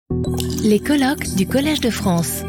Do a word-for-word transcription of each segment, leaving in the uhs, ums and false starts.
Les colloques du Collège de France.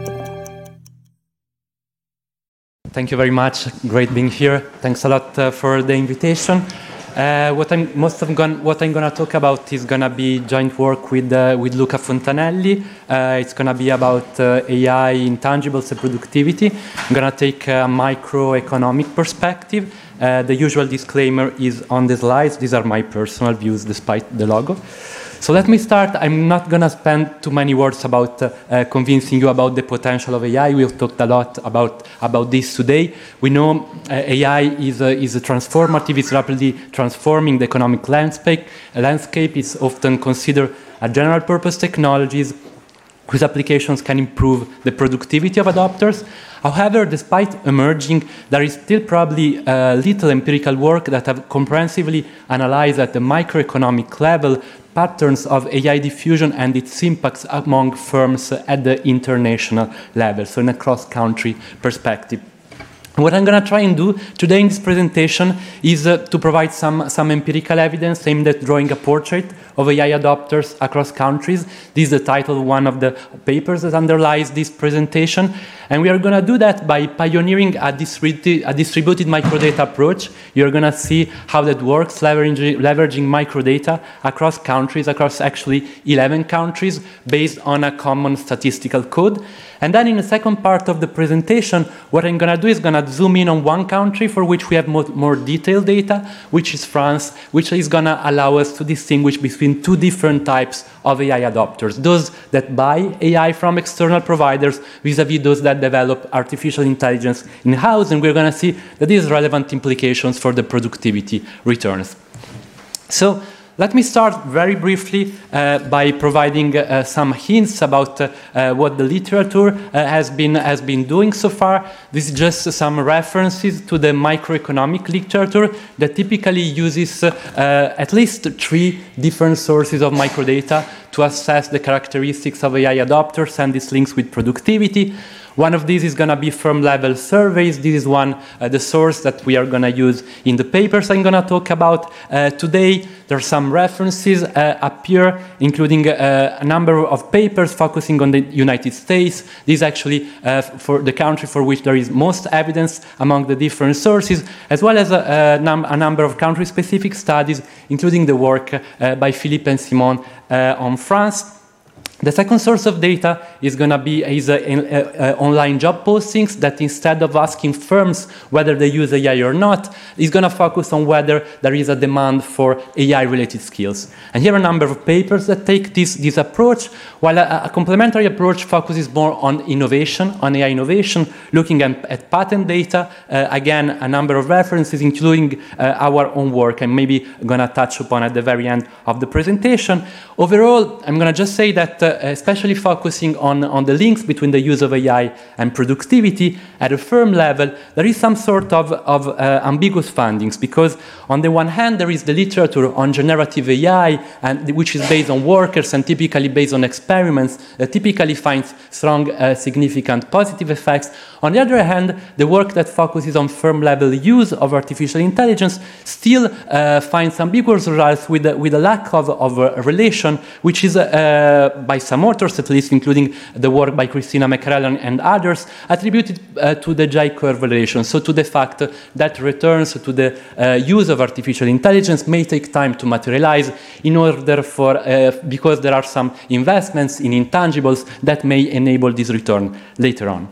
Thank you very much. Great being here. Thanks a lot uh, for the invitation. Uh, what I'm most of gon- what I'm gonna talk about is gonna be joint work with uh, with Luca Fontanelli. Uh, it's gonna be about uh, A I, intangibles, and productivity. I'm gonna take a microeconomic perspective. Uh, the usual disclaimer is on the slides. These are my personal views, despite the logo. So let me start. I'm not going to spend too many words about uh, uh, convincing you about the potential of A I. We've talked a lot about, about this today. We know uh, A I is a, is a transformative, it's rapidly transforming the economic landscape. A landscape is often considered a general purpose technologies whose applications can improve the productivity of adopters. However, despite emerging, there is still probably uh, little empirical work that have comprehensively analyzed at the microeconomic level patterns of A I diffusion and its impacts among firms at the international level, so in a cross-country perspective. What I'm going to try and do today in this presentation is uh, to provide some, some empirical evidence aimed at drawing a portrait of A I adopters across countries. This is the title of one of the papers that underlies this presentation. And we are going to do that by pioneering a distributed, a distributed microdata approach. You're going to see how that works, leveraging, leveraging microdata across countries, across actually eleven countries, based on a common statistical code. And then in the second part of the presentation, what I'm going to do is going to zoom in on one country for which we have more, more detailed data, which is France, which is going to allow us to distinguish between two different types of A I adopters. Those that buy A I from external providers vis-a-vis those that develop artificial intelligence in-house, and we're going to see that these relevant implications for the productivity returns. So let me start very briefly uh, by providing uh, some hints about uh, uh, what the literature uh, has been has been doing so far. This is just some references to the microeconomic literature that typically uses uh, uh, at least three different sources of microdata to assess the characteristics of A I adopters and its links with productivity. One of these is going to be firm-level surveys. This is one, uh, the source that we are going to use in the papers I'm going to talk about uh, today. There are some references uh, up here, including uh, a number of papers focusing on the United States. This is actually uh, for the country for which there is most evidence among the different sources, as well as a, a, num- a number of country-specific studies, including the work uh, by Philippe and Simon uh, on France. The second source of data is going to be is, uh, in, uh, uh, online job postings that, instead of asking firms whether they use A I or not, is going to focus on whether there is a demand for A I-related skills. And here are a number of papers that take this, this approach, while a, a complementary approach focuses more on innovation, on A I innovation, looking at, at patent data. Uh, again, a number of references, including uh, our own work, I'm maybe going to touch upon at the very end of the presentation. Overall, I'm going to just say that uh, especially focusing on, on the links between the use of A I and productivity at a firm level, there is some sort of, of uh, ambiguous findings, because on the one hand, there is the literature on generative A I, and which is based on workers and typically based on experiments that typically finds strong, uh, significant positive effects. On the other hand, the work that focuses on firm-level use of artificial intelligence still uh, finds ambiguous results with, with a lack of, of a relation, which is, uh, by some authors at least, including the work by Christina McCrellan and others, attributed uh, to the J-curve relation, so to the fact that returns to the uh, use of artificial intelligence may take time to materialize in order for, uh, because there are some investments in intangibles that may enable this return later on.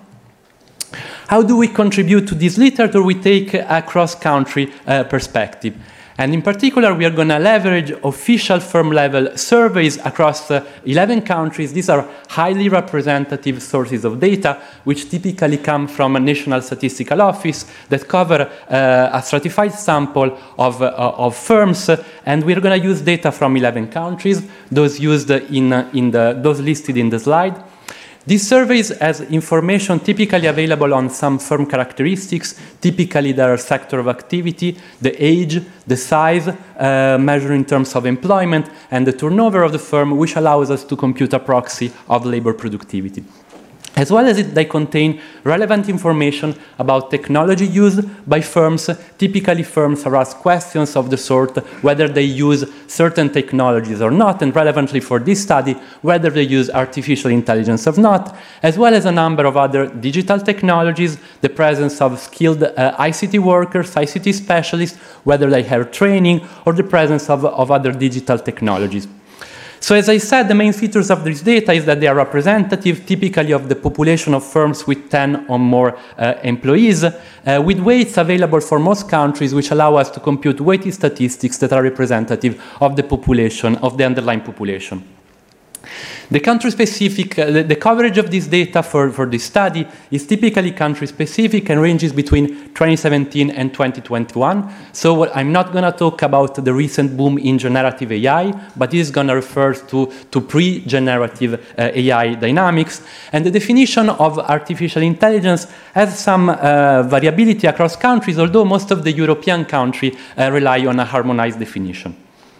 How do we contribute to this literature? We take a cross-country uh, perspective. And in particular, we are going to leverage official firm-level surveys across uh, eleven countries. These are highly representative sources of data, which typically come from a national statistical office that cover uh, a stratified sample of, uh, of firms. And we're going to use data from eleven countries, those used in, uh, in the, those listed in the slide. These surveys has information typically available on some firm characteristics, typically their sector of activity, the age, the size, uh, measured in terms of employment, and the turnover of the firm, which allows us to compute a proxy of labor productivity. as well as it, they contain relevant information about technology used by firms. Typically, firms are asked questions of the sort whether they use certain technologies or not, and relevantly for this study, whether they use artificial intelligence or not, as well as a number of other digital technologies, the presence of skilled uh, I C T workers, I C T specialists, whether they have training, or the presence of, of other digital technologies. So as I said, the main features of this data is that they are representative typically of the population of firms with ten or more uh, employees, uh, with weights available for most countries, which allow us to compute weighted statistics that are representative of the population, of the underlying population. The country-specific, uh, the, the coverage of this data for, for this study is typically country-specific and ranges between twenty seventeen and twenty twenty-one. So what, I'm not going to talk about the recent boom in generative A I, but this is going to refer to, to pre-generative uh, A I dynamics. And the definition of artificial intelligence has some uh, variability across countries, although most of the European countries uh, rely on a harmonized definition.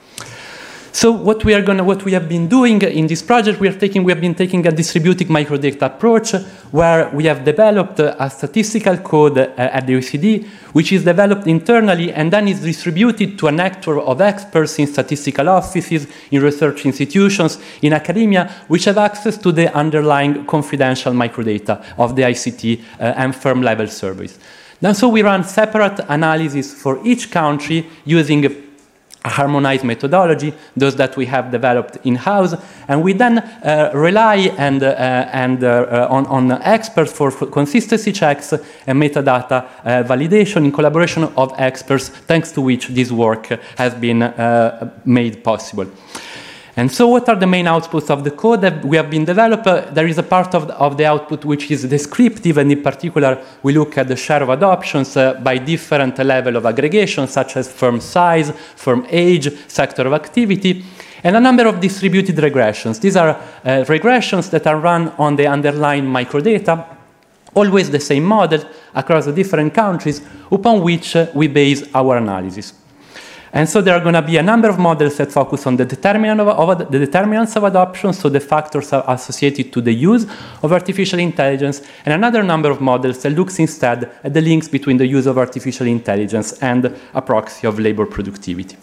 So what we are going to, what we have been doing in this project, we are taking, we have been taking a distributed microdata approach, where we have developed a statistical code uh, at the O E C D, which is developed internally and then is distributed to a network of experts in statistical offices, in research institutions, in academia, which have access to the underlying confidential microdata of the I C T uh, and firm-level surveys. Then, so we run separate analysis for each country using a harmonized methodology, those that we have developed in-house, and we then uh, rely and, uh, and, uh, on, on experts for consistency checks and metadata uh, validation in collaboration of experts, thanks to which this work has been uh, made possible. And so what are the main outputs of the code that we have been developed? Uh, there is a part of the, of the output which is descriptive, and in particular, we look at the share of adoptions uh, by different level of aggregation, such as firm size, firm age, sector of activity, and a number of distributed regressions. These are uh, regressions that are run on the underlying microdata, always the same model across the different countries, upon which uh, we base our analysis. And so there are going to be a number of models that focus on the, determinant of, of, the determinants of adoption, so the factors are associated to the use of artificial intelligence, and another number of models that looks instead at the links between the use of artificial intelligence and a proxy of labor productivity.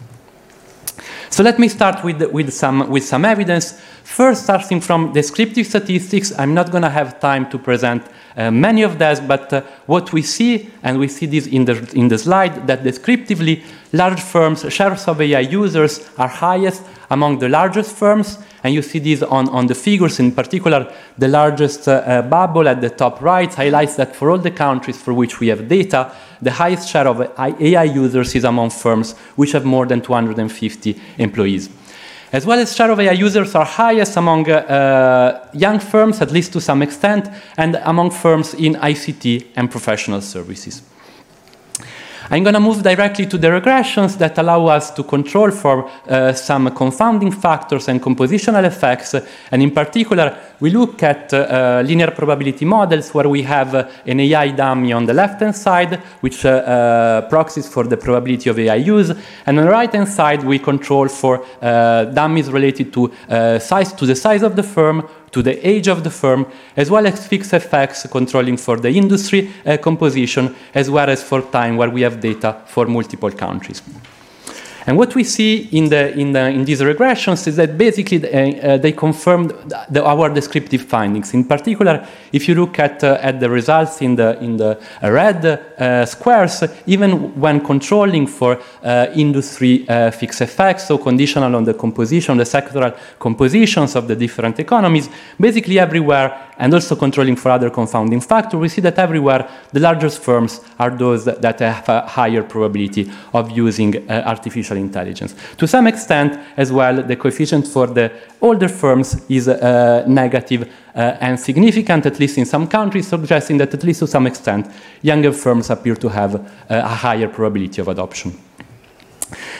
So let me start with, with, some, with some evidence. First, starting from descriptive statistics, I'm not going to have time to present uh, many of those, but uh, what we see, and we see this in the, in the slide, that descriptively, large firms' shares of A I users are highest among the largest firms, and you see this on, on the figures. In particular, the largest uh, uh, bubble at the top right highlights that for all the countries for which we have data, the highest share of A I users is among firms which have more than two hundred fifty employees. As well as share of A I users are highest among uh, uh, young firms, at least to some extent, and among firms in I C T and professional services. I'm going to move directly to the regressions that allow us to control for uh, some confounding factors and compositional effects. And in particular, we look at uh, linear probability models where we have uh, an A I dummy on the left-hand side, which uh, uh, proxies for the probability of A I use. And on the right-hand side, we control for uh, dummies related to, uh, size, to the size of the firm, to the age of the firm, as well as fixed effects controlling for the industry uh, composition, as well as for time, where we have data for multiple countries. And what we see in, the, in, the, in these regressions is that basically uh, uh, they confirmed the, our descriptive findings. In particular, if you look at, uh, at the results in the, in the red uh, squares, even when controlling for uh, industry uh, fixed effects, so conditional on the composition, the sectoral compositions of the different economies, basically everywhere, and also controlling for other confounding factors, we see that everywhere the largest firms are those that, that have a higher probability of using uh, artificial intelligence. To some extent, as well, the coefficient for the older firms is uh, negative uh, and significant, at least in some countries, suggesting that at least to some extent, younger firms appear to have uh, a higher probability of adoption.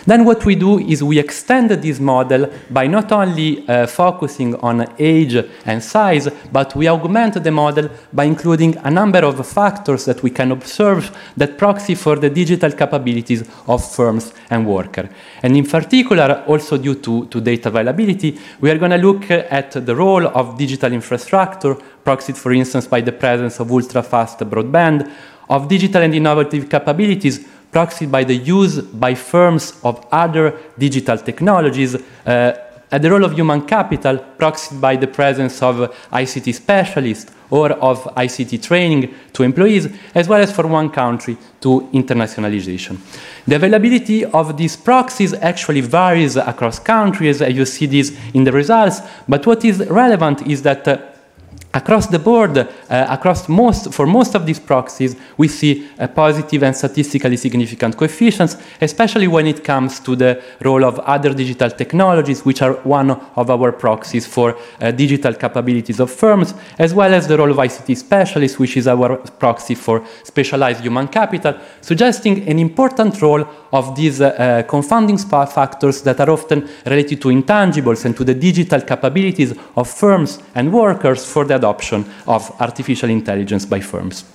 Then what we do is we extend this model by not only uh, focusing on age and size, but we augment the model by including a number of factors that we can observe that proxy for the digital capabilities of firms and workers. And in particular, also due to, to data availability, we are going to look at the role of digital infrastructure, proxied, for instance, by the presence of ultra-fast broadband, of digital and innovative capabilities, proxied by the use by firms of other digital technologies, uh, at the role of human capital, proxied by the presence of I C T specialists or of I C T training to employees, as well as for one country to internationalization. The availability of these proxies actually varies across countries, as you see this in the results, but what is relevant is that uh, across the board, uh, across most, for most of these proxies, we see a positive and statistically significant coefficients, especially when it comes to the role of other digital technologies, which are one of our proxies for uh, digital capabilities of firms, as well as the role of I C T specialists, which is our proxy for specialized human capital, suggesting an important role of these uh, uh, confounding factors that are often related to intangibles and to the digital capabilities of firms and workers for the adoption of artificial intelligence by firms.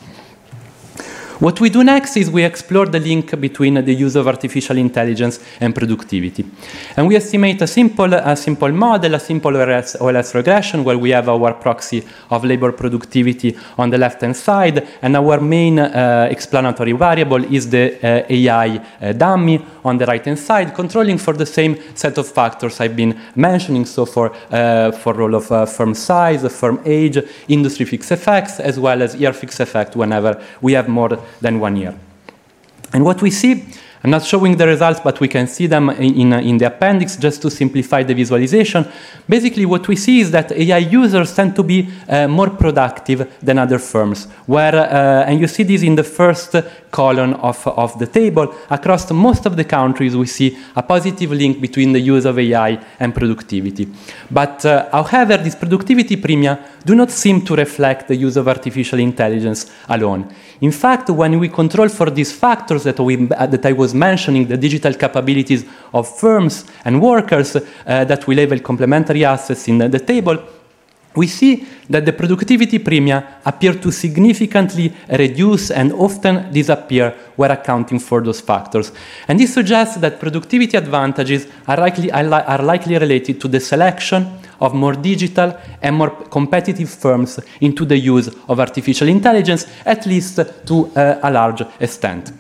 What we do next is we explore the link between the use of artificial intelligence and productivity. And we estimate a simple, a simple model, a simple O L S regression, where we have our proxy of labor productivity on the left-hand side, and our main uh, explanatory variable is the uh, A I uh, dummy on the right-hand side, controlling for the same set of factors I've been mentioning, so for, uh, for role of uh, firm size, firm age, industry fixed effects, as well as year fixed effect whenever we have more than one year. And what we see, I'm not showing the results, but we can see them in, in the appendix just to simplify the visualization. Basically, what we see is that A I users tend to be uh, more productive than other firms, where, uh, and you see this in the first column of, of the table. Across most of the countries, we see a positive link between the use of A I and productivity. But, uh, however, these productivity premia do not seem to reflect the use of artificial intelligence alone. In fact, when we control for these factors that, we, uh, that I was mentioning, the digital capabilities of firms and workers uh, that we label complementary assets in the, the table, we see that the productivity premia appear to significantly reduce and often disappear when accounting for those factors. And this suggests that productivity advantages are likely, are likely related to the selection of more digital and more competitive firms into the use of artificial intelligence, at least to uh, a large extent.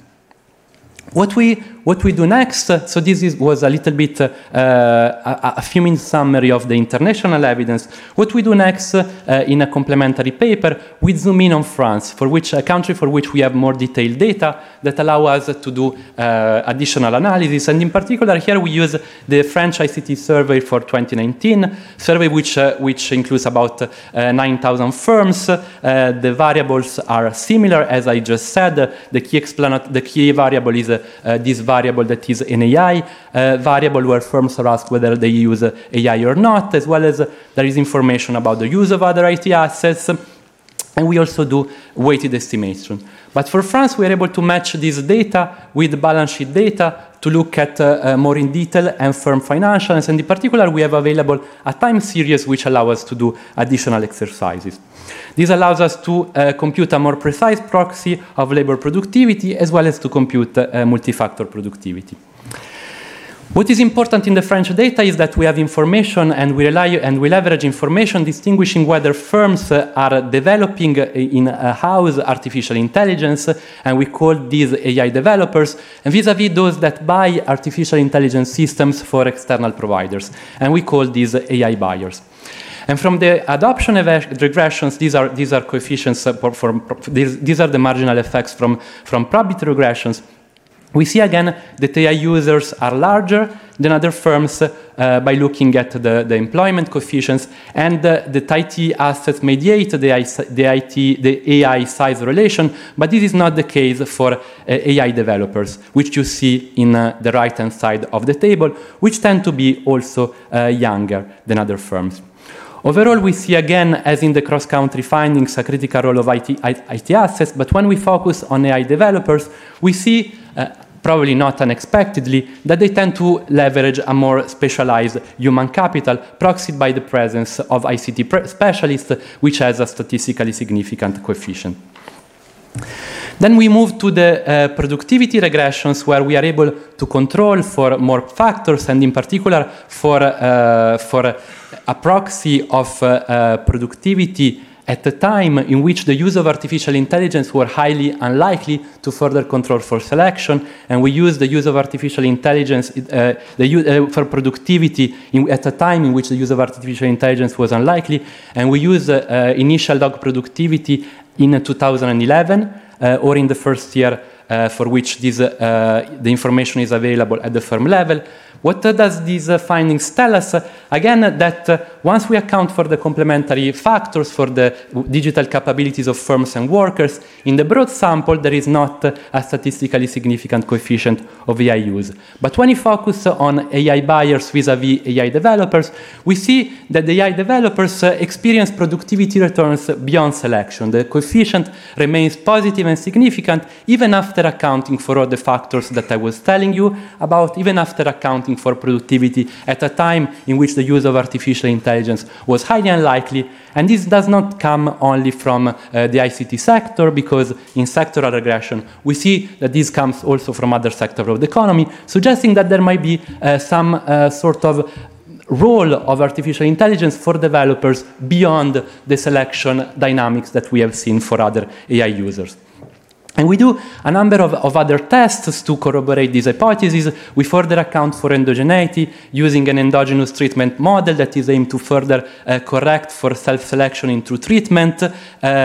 What we, what we do next, uh, so this is, was a little bit uh, a, a few minutes summary of the international evidence. What we do next uh, in a complementary paper, we zoom in on France, for which a country for which we have more detailed data that allow us to do uh, additional analysis. And in particular, here we use the French I C T survey for twenty nineteen, survey which, uh, which includes about uh, nine thousand firms. Uh, the variables are similar, as I just said. Uh, the, key explanat the key variable is uh, uh, this variable that is an A I uh, variable where firms are asked whether they use uh, A I or not, as well as uh, there is information about the use of other I T assets. And we also do weighted estimation. But for France, we are able to match this data with balance sheet data to look at uh, uh, more in detail and firm financials. And in particular, we have available a time series which allow us to do additional exercises. This allows us to uh, compute a more precise proxy of labor productivity, as well as to compute uh, multi-factor productivity. What is important in the French data is that we have information and we rely and we leverage information distinguishing whether firms uh, are developing in-house artificial intelligence, and we call these A I developers, and vis-a-vis those that buy artificial intelligence systems for external providers, and we call these A I buyers. And from the adoption regressions, these are, these are coefficients, for, for, these, these are the marginal effects from, from probability regressions. We see again that A I users are larger than other firms uh, by looking at the, the employment coefficients, and uh, the I T assets mediate the, I, the, I T, the A I size relation, but this is not the case for uh, A I developers, which you see in uh, the right-hand side of the table, which tend to be also uh, younger than other firms. Overall, we see again, as in the cross-country findings, a critical role of I T, I T assets, but when we focus on A I developers, we see uh, probably not unexpectedly, that they tend to leverage a more specialized human capital, proxied by the presence of I C T specialists, which has a statistically significant coefficient. Then we move to the uh, productivity regressions, where we are able to control for more factors, and in particular for, uh, for a proxy of uh, uh, productivity at the time in which the use of artificial intelligence were highly unlikely to further control for selection, and we use the use of artificial intelligence uh, the use, uh, for productivity in, at a time in which the use of artificial intelligence was unlikely, and we use uh, uh, initial log productivity in uh, two thousand eleven, uh, or in the first year uh, for which this, uh, the information is available at the firm level. What uh, does these uh, findings tell us? Uh, again, uh, that uh, once we account for the complementary factors for the digital capabilities of firms and workers, in the broad sample there is not uh, a statistically significant coefficient of A I use. But when we focus on A I buyers vis-a-vis A I developers, we see that the A I developers uh, experience productivity returns beyond selection. The coefficient remains positive and significant even after accounting for all the factors that I was telling you about, even after accounting for productivity at a time in which the use of artificial intelligence was highly unlikely. And this does not come only from uh, the I C T sector, because in sectoral regression we see that this comes also from other sectors of the economy, suggesting that there might be uh, some uh, sort of role of artificial intelligence for developers beyond the selection dynamics that we have seen for other A I users. And we do a number of, of other tests to corroborate this hypothesis. We further account for endogeneity using an endogenous treatment model that is aimed to further uh, correct for self-selection into treatment uh,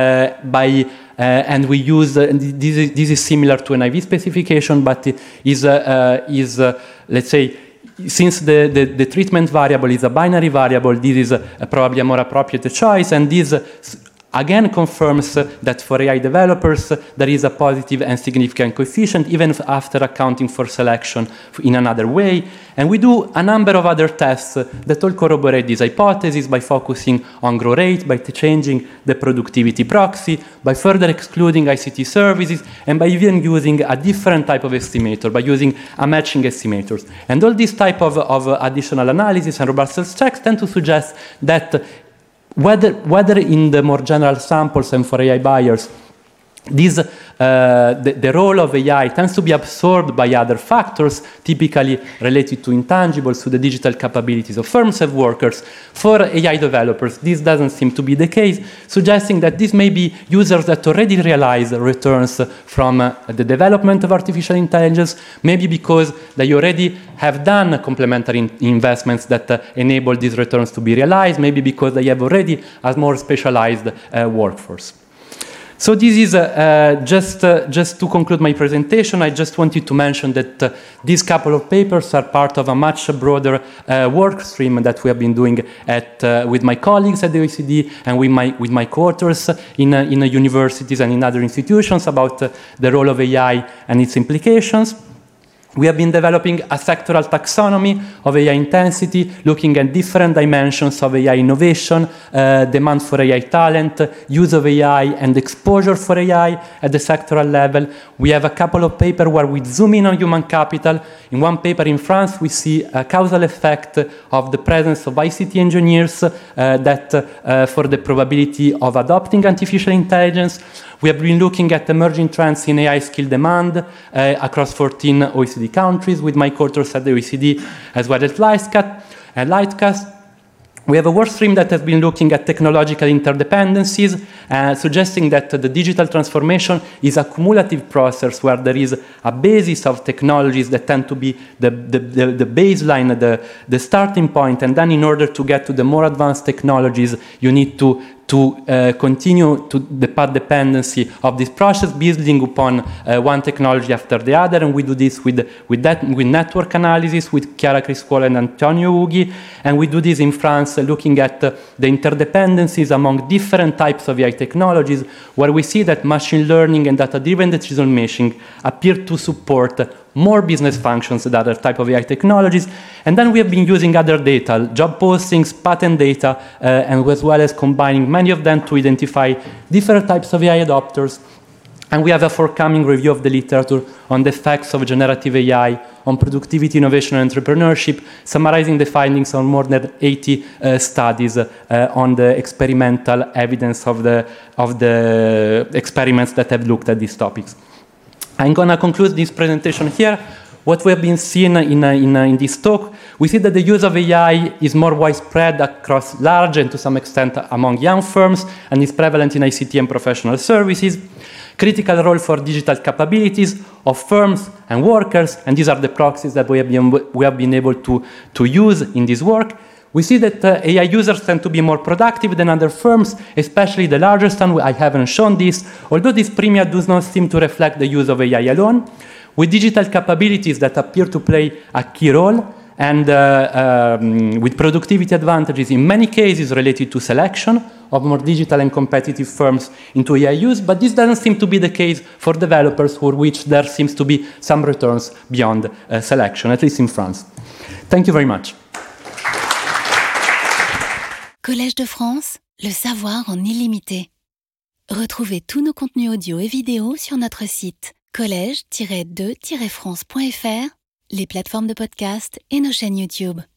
by Uh, and we use, uh, this, is, this is similar to an I V specification, but it is, uh, uh, is uh, let's say, since the, the, the treatment variable is a binary variable, this is uh, probably a more appropriate choice, and this uh, again confirms uh, that for A I developers uh, there is a positive and significant coefficient, even if after accounting for selection in another way. And we do a number of other tests uh, that all corroborate this hypothesis by focusing on growth rate, by changing the productivity proxy, by further excluding I C T services, and by even using a different type of estimator, by using a matching estimators. And all these type of, of additional analysis and robustness checks tend to suggest that Whether, whether in the more general samples and for A I buyers, this, uh, the, the role of A I tends to be absorbed by other factors, typically related to intangibles, to the digital capabilities of firms and workers. For A I developers, this doesn't seem to be the case, suggesting that this may be users that already realize returns from uh, the development of artificial intelligence, maybe because they already have done complementary in investments that uh, enable these returns to be realized, maybe because they have already a more specialized uh, workforce. So this is uh, uh, just, uh, just to conclude my presentation. I just wanted to mention that uh, these couple of papers are part of a much broader uh, work stream that we have been doing at, uh, with my colleagues at the O E C D and with my, with my co-authors in, uh, in uh, universities and in other institutions about uh, the role of A I and its implications. We have been developing a sectoral taxonomy of A I intensity, looking at different dimensions of A I innovation, uh, demand for A I talent, use of A I, and exposure for A I at the sectoral level. We have a couple of papers where we zoom in on human capital. In one paper in France, we see a causal effect of the presence of I C T engineers uh, that uh, for the probability of adopting artificial intelligence. We have been looking at emerging trends in A I skill demand uh, across fourteen O E C D countries with my co-authors at the O E C D, as well as Lightcast. And Lightcast. We have a work stream that has been looking at technological interdependencies, uh, suggesting that uh, the digital transformation is a cumulative process where there is a basis of technologies that tend to be the, the, the, the baseline, the, the starting point, and then in order to get to the more advanced technologies, you need to to uh, continue to the path dependency of this process, building upon uh, one technology after the other, and we do this with with that with network analysis with Chiara Criscuolo and Antonio Ughi, and we do this in France, uh, looking at uh, the interdependencies among different types of A I technologies, where we see that machine learning and data-driven decision making appear to support uh, more business functions than other type of A I technologies. And then we have been using other data, job postings, patent data, uh, and as well as combining many of them to identify different types of A I adopters And we have a forthcoming review of the literature on the effects of generative A I on productivity, innovation, and entrepreneurship, summarizing the findings on more than eighty uh, studies uh, on the experimental evidence of the, of the experiments that have looked at these topics. I'm going to conclude this presentation here. What we have been seeing in, uh, in, uh, in this talk, we see that the use of A I is more widespread across large and to some extent among young firms, and is prevalent in I C T and professional services. Critical role for digital capabilities of firms and workers, and these are the proxies that we have been, we have been able to, to use in this work. We see that uh, A I users tend to be more productive than other firms, especially the largest one. I haven't shown this, although this premium does not seem to reflect the use of A I alone, with digital capabilities that appear to play a key role, and uh, um, with productivity advantages in many cases related to selection of more digital and competitive firms into A I use, but this doesn't seem to be the case for developers, for which there seems to be some returns beyond uh, selection, at least in France. Thank you very much. Collège de France, le savoir en illimité. Retrouvez tous nos contenus audio et vidéo sur notre site collège tiret de tiret france point f r, les plateformes de podcast et nos chaînes YouTube.